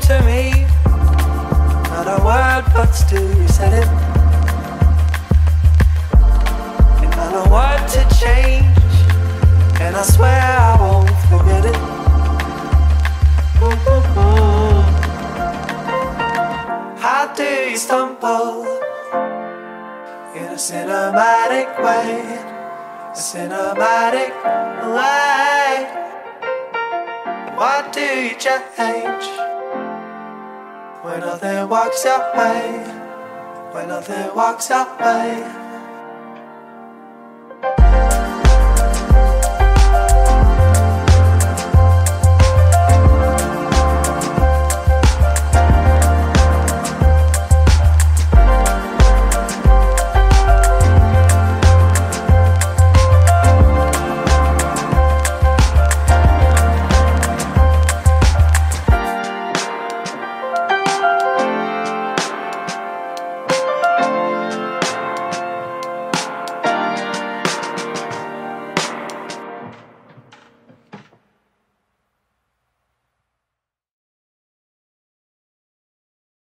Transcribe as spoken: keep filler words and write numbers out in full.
to me. Not a word, but still you said it. And I know what to change, and I swear I won't forget it. Ooh. How do you stumble in a cinematic way? A cinematic way. Why do you change when nothing walks your way? When nothing walks your way.